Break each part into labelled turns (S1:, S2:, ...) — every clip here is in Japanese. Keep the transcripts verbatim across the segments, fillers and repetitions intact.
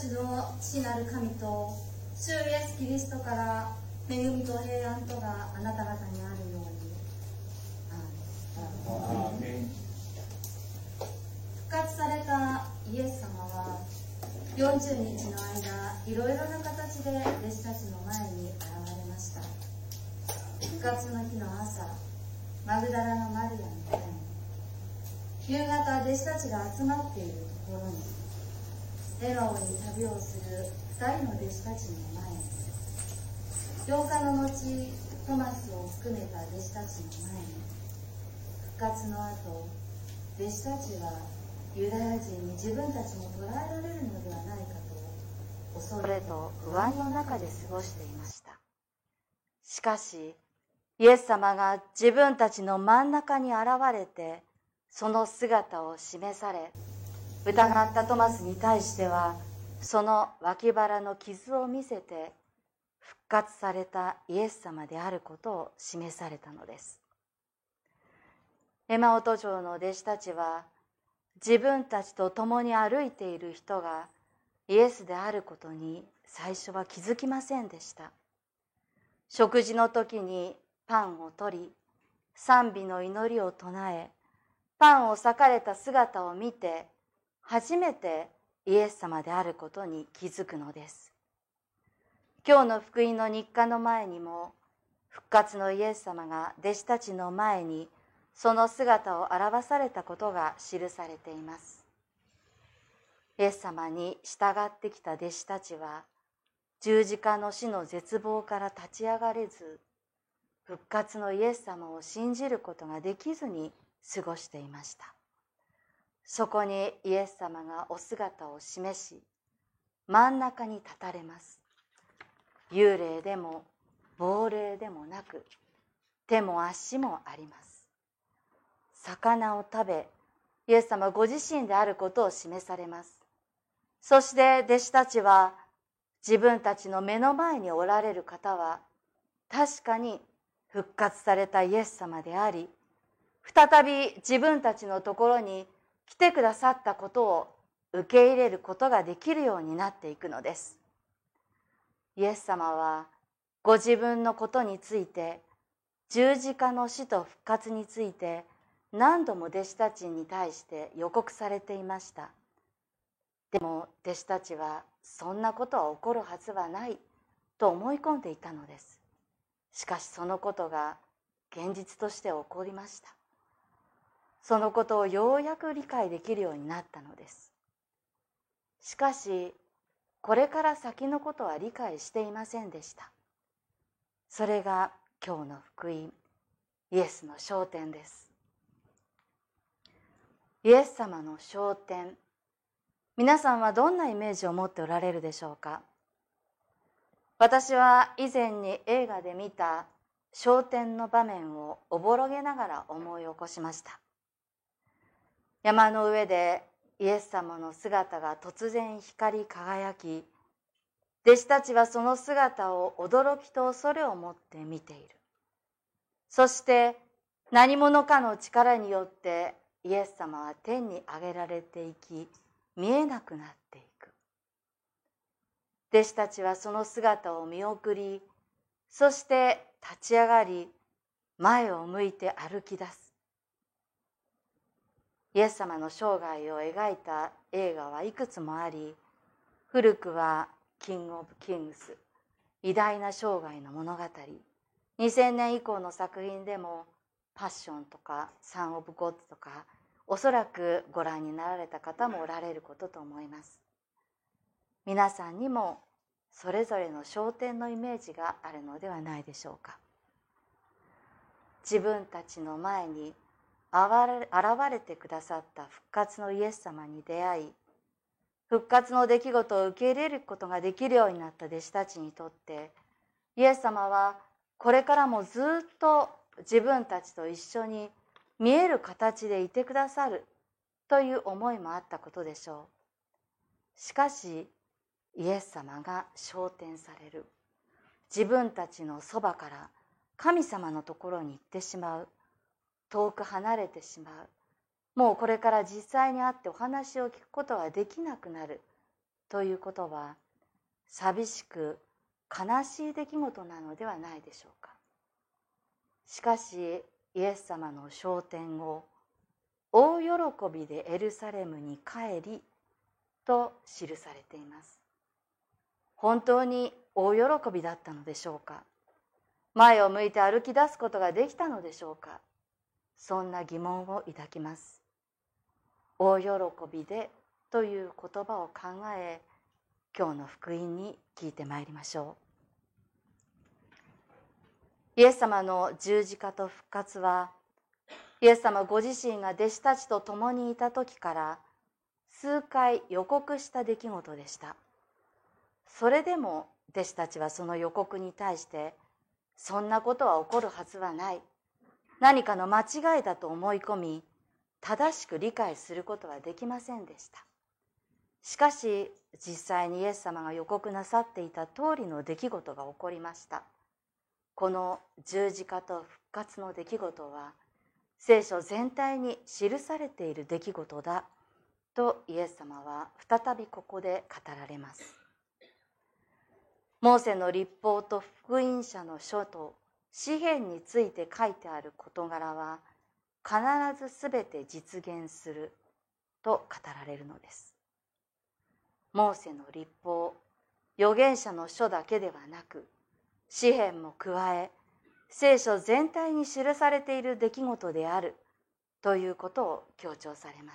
S1: ちの父なる神と主イエスキリストから恵みと平安とがあなた方にあるように。アーメン。復活されたイエス様はよんじゅうにちの間、いろいろな形で弟子たちの前に現れました。復活の日の朝、マグダラのマリアの家に、夕方弟子たちが集まっているところに、笑顔に旅をする二人の弟子たちの前に、ようかの後トマスを含めた弟子たちの前に、復活の後、弟子たちはユダヤ人に自分たちも捕らえられるのではないかと恐れと不安の中で過ごしていました。しかしイエス様が自分たちの真ん中に現れて、その姿を示され、疑ったトマスに対してはその脇腹の傷を見せて、復活されたイエス様であることを示されたのです。エマオ途上の弟子たちは、自分たちと共に歩いている人がイエスであることに最初は気づきませんでした。食事の時にパンを取り、賛美の祈りを唱え、パンを裂かれた姿を見て、初めてイエス様であることに気づくのです。今日の福音の日課の前にも、復活のイエス様が弟子たちの前にその姿を表されたことが記されています。イエス様に従ってきた弟子たちは、十字架の死の絶望から立ち上がれず、復活のイエス様を信じることができずに過ごしていました。そこにイエス様がお姿を示し、真ん中に立たれます。幽霊でも亡霊でもなく、手も足もあります。魚を食べ、イエス様ご自身であることを示されます。そして弟子たちは、自分たちの目の前におられる方は、確かに復活されたイエス様であり、再び自分たちのところに来てくださったことを受け入れることができるようになっていくのです。イエス様は、ご自分のことについて、十字架の死と復活について、何度も弟子たちに対して予告されていました。でも弟子たちはそんなことは起こるはずはないと思い込んでいたのです。しかしそのことが現実として起こりました。そのことをようやく理解できるようになったのです。しかしこれから先のことは理解していませんでした。それが今日の福音、イエスの昇天です。イエス様の昇天、皆さんはどんなイメージを持っておられるでしょうか。私は以前に映画で見た昇天の場面をおぼろげながら思い起こしました。山の上でイエス様の姿が突然光り輝き、弟子たちはその姿を驚きと恐れを持って見ている。そして何者かの力によってイエス様は天に上げられていき、見えなくなっていく。弟子たちはその姿を見送り、そして立ち上がり、前を向いて歩き出す。イエス様の生涯を描いた映画はいくつもあり、古くはキング・オブ・キングス、偉大な生涯の物語、にせんねん以降の作品でもパッションとかサン・オブ・ゴッドとか、おそらくご覧になられた方もおられることと思います。皆さんにもそれぞれの昇天のイメージがあるのではないでしょうか。自分たちの前に現れてくださった復活のイエス様に出会い、復活の出来事を受け入れることができるようになった弟子たちにとって、イエス様はこれからもずっと自分たちと一緒に見える形でいてくださるという思いもあったことでしょう。しかしイエス様が昇天される、自分たちのそばから神様のところに行ってしまう、遠く離れてしまう、もうこれから実際に会ってお話を聞くことができなくなる
S2: ということは、寂しく悲しい出来事なのではないでしょうか。しかし、イエス様の昇天後、大喜びでエルサレムに帰りと記されています。本当に大喜びだったのでしょうか。前を向いて歩き出すことができたのでしょうか。そんな疑問を抱きます。大喜びでという言葉を考え、今日の福音に聞いてまいりましょう。イエス様の十字架と復活は、イエス様ご自身が弟子たちと共にいた時から数回予告した出来事でした。それでも弟子たちはその予告に対して、そんなことは起こるはずはない、何かの間違いだと思い込み、正しく理解することはできませんでした。しかし、実際にイエス様が予告なさっていた通りの出来事が起こりました。この十字架と復活の出来事は、聖書全体に記されている出来事だとイエス様は再びここで語られます。モーセの律法と福音者の書と詩篇について書いてある事柄は必ずすべて実現すると語られるのです。モーセの律法、預言者の書だけではなく、詩篇も加え、聖書全体に記されている出来事であるということを強調されます。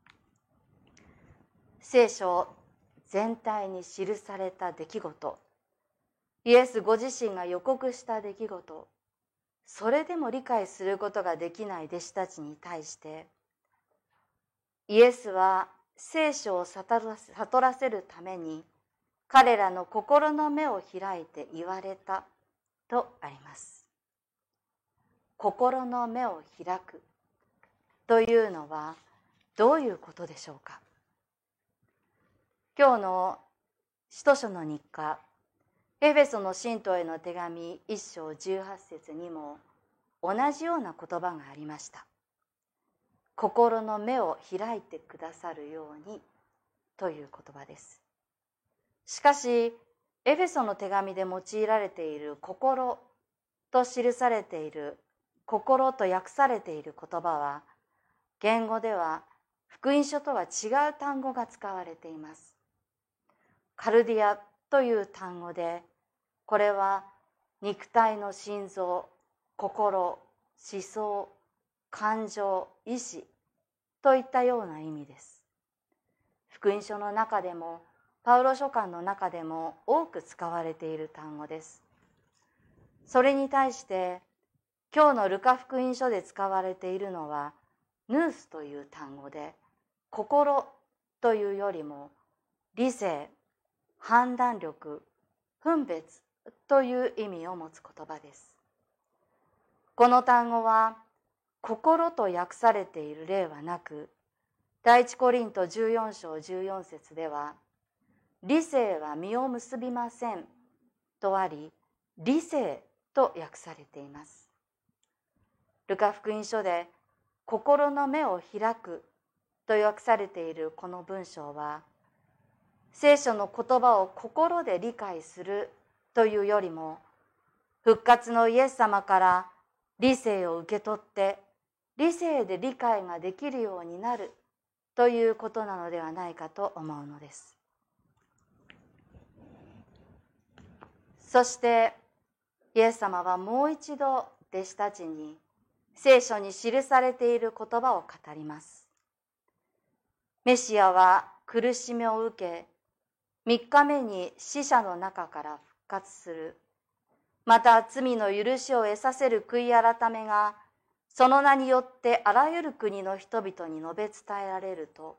S2: 聖書全体に記された出来事、イエスご自身が予告した出来事、それでも理解することができない弟子たちに対して、イエスは聖書を悟らせるために彼らの心の目を開いて言われたとあります。心の目を開くというのはどういうことでしょうか。今日の使徒書の日課、エフェソの信徒への手紙一章十八節にも同じような言葉がありました。心の目を開いてくださるようにという言葉です。しかし、エフェソの手紙で用いられている心と記されている、心と訳されている言葉は、言語では福音書とは違う単語が使われています。カルディアという単語で、これは肉体の心臓、心、思想、感情、意志といったような意味です。福音書の中でも、パウロ書簡の中でも多く使われている単語です。それに対して、今日のルカ福音書で使われているのは、ヌースという単語で、心というよりも、理性、判断力、分別という意味を持つ言葉です。この単語は、心と訳されている例はなく、第一コリントじゅうよん章じゅうよん節では、理性は実を結びませんとあり、理性と訳されています。ルカ福音書で心の目を開くと訳されているこの文章は、聖書の言葉を心で理解するというよりも、復活のイエス様から理性を受け取って理性で理解ができるようになるということなのではないかと思うのです。そしてイエス様はもう一度弟子たちに聖書に記されている言葉を語ります。メシアは苦しみを受け、三日目に死者の中から復活する。また罪の許しを得させる悔い改めが、その名によってあらゆる国の人々に述べ伝えられると、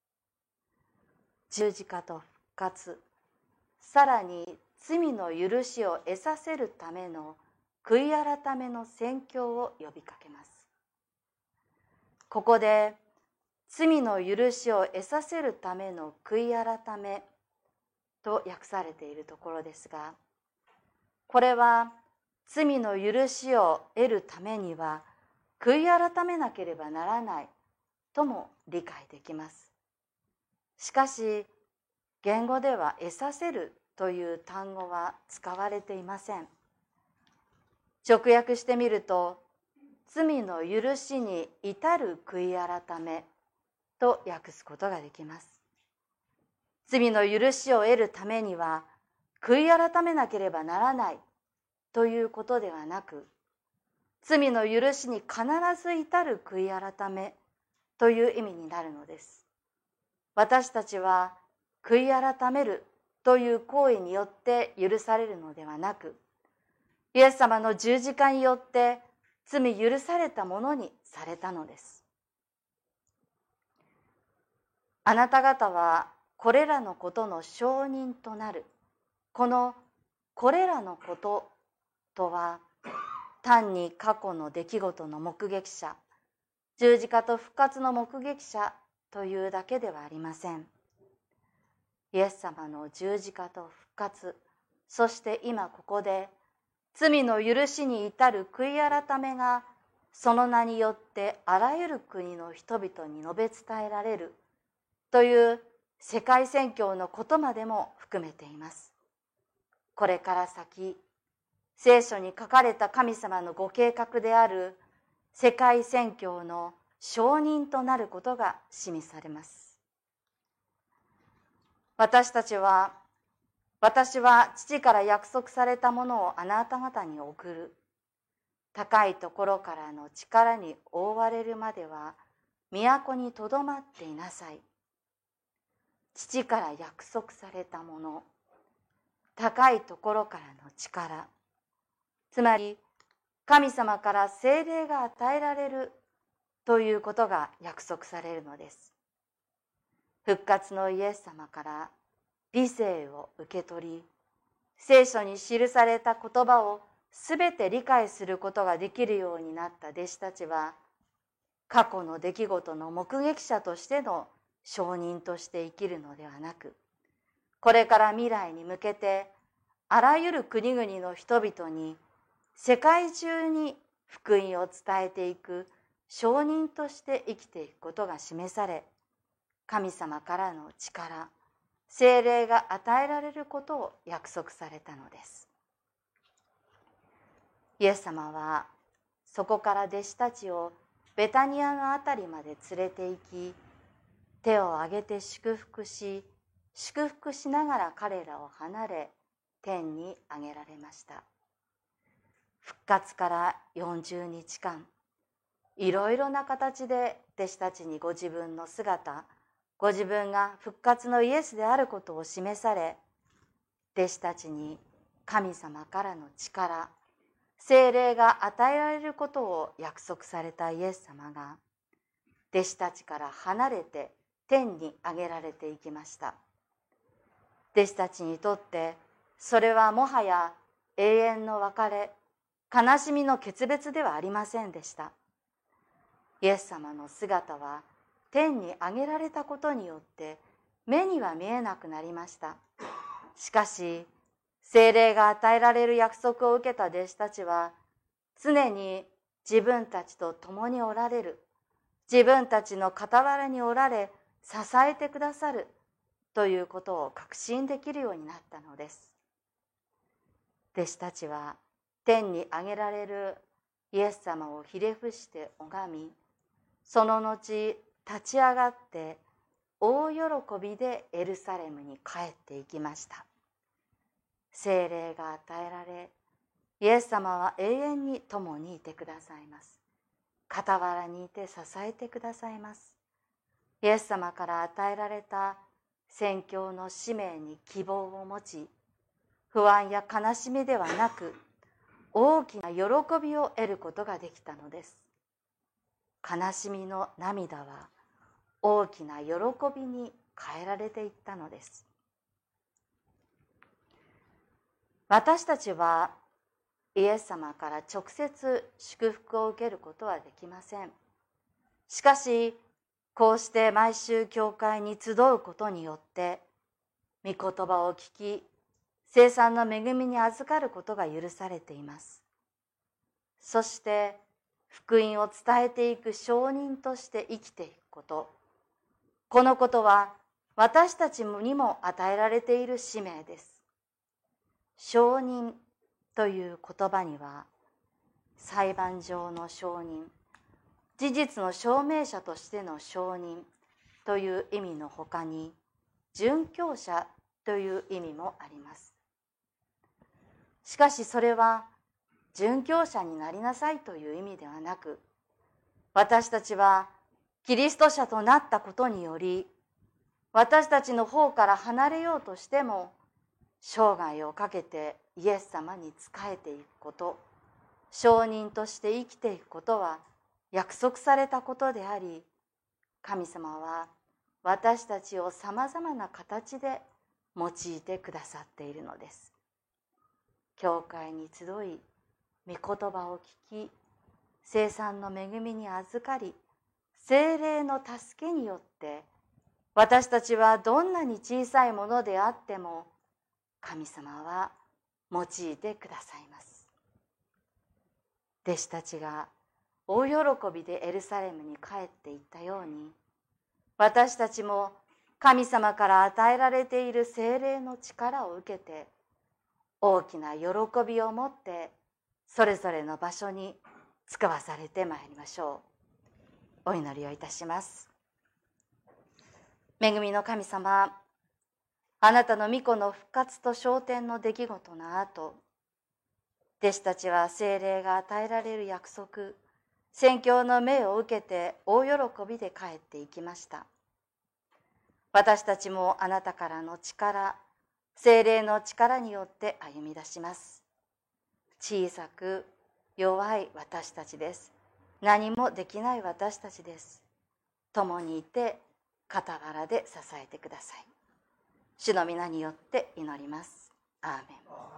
S2: 十字架と復活、さらに罪の許しを得させるための悔い改めの宣教を呼びかけます。ここで罪の許しを得させるための悔い改めと訳されているところですが、これは罪の許しを得るためには悔い改めなければならないとも理解できます。しかし、 言語では得させるという単語は使われていません。直訳してみると、罪の許しに至る悔い改めと訳すことができます。罪の許しを得るためには、悔い改めなければならないということではなく、罪の許しに必ず至る悔い改めという意味になるのです。私たちは悔い改めるという行為によって許されるのではなく、イエス様の十字架によって罪許されたものにされたのです。あなた方はこれらのことの証人となる。このこれらのこととは、単に過去の出来事の目撃者、十字架と復活の目撃者というだけではありません。イエス様の十字架と復活、そして今ここで罪の許しに至る悔い改めがその名によってあらゆる国の人々に述べ伝えられるという世界宣教のことまでも含めています。これから先、聖書に書かれた神様のご計画である世界宣教の証人となることが示されます。私たちは、私は父から約束されたものをあなた方に送る。高いところからの力に覆われるまでは、都にとどまっていなさい。父から約束されたもの、高いところからの力、つまり神様から聖霊が与えられるということが約束されるのです。復活のイエス様から理性を受け取り、聖書に記された言葉をすべて理解することができるようになった弟子たちは、過去の出来事の目撃者としての証人として生きるのではなく、これから未来に向けてあらゆる国々の人々に世界中に福音を伝えていく証人として生きていくことが示され、神様からの力、聖霊が与えられることを約束されたのです。イエス様はそこから弟子たちをベタニアのあたりまで連れて行き、手を挙げて祝福し、祝福しながら彼らを離れ、天に上げられました。復活からよんじゅうにちかん、いろいろな形で弟子たちにご自分の姿、ご自分が復活のイエスであることを示され、弟子たちに神様からの力、聖霊が与えられることを約束されたイエス様が、弟子たちから離れて天に上げられていきました。弟子たちにとってそれはもはや永遠の別れ、悲しみの決別ではありませんでした。イエス様の姿は天に上げられたことによって目には見えなくなりました。しかし聖霊が与えられる約束を受けた弟子たちは、常に自分たちと共におられる、自分たちの傍らにおられ支えてくださるということを確信できるようになったのです。弟子たちは天に上げられるイエス様をひれ伏して拝み、その後立ち上がって大喜びでエルサレムに帰っていきました。聖霊が与えられ、イエス様は永遠に共にいてくださいます。傍らにいて支えてくださいます。イエス様から与えられた宣教の使命に希望を持ち、不安や悲しみではなく、大きな喜びを得ることができたのです。悲しみの涙は大きな喜びに変えられていったのです。私たちはイエス様から直接祝福を受けることはできません。しかし、こうして毎週教会に集うことによって、御言葉を聞き、聖餐の恵みに預かることが許されています。そして、福音を伝えていく証人として生きていくこと。このことは、 私たちにも与えられている使命です。証人という言葉には、裁判上の証人、事実の証明者としての証人という意味のほかに、殉教者という意味もあります。しかしそれは、殉教者になりなさいという意味ではなく、私たちはキリスト者となったことにより、私たちの方から離れようとしても、生涯をかけてイエス様に仕えていくこと、証人として生きていくことは約束されたことであり、神様は私たちをさまざまな形で用いてくださっているのです。教会に集い、御言葉を聞き、聖餐の恵みに預かり、聖霊の助けによって、私たちはどんなに小さいものであっても、神様は用いてくださいます。弟子たちが大喜びでエルサレムに帰っていったように、私たちも神様から与えられている聖霊の力を受けて、大きな喜びを持ってそれぞれの場所に使わされてまいりましょう。お祈りをいたします。恵みの神様、あなたの御子の復活と昇天の出来事の後、弟子たちは聖霊が与えられる約束、宣教の命を受けて大喜びで帰っていきました。私たちもあなたからの力、聖霊の力によって歩み出します。小さく弱い私たちです。何もできない私たちです。共にいて傍らで支えてください。主の皆によって祈ります。アーメン。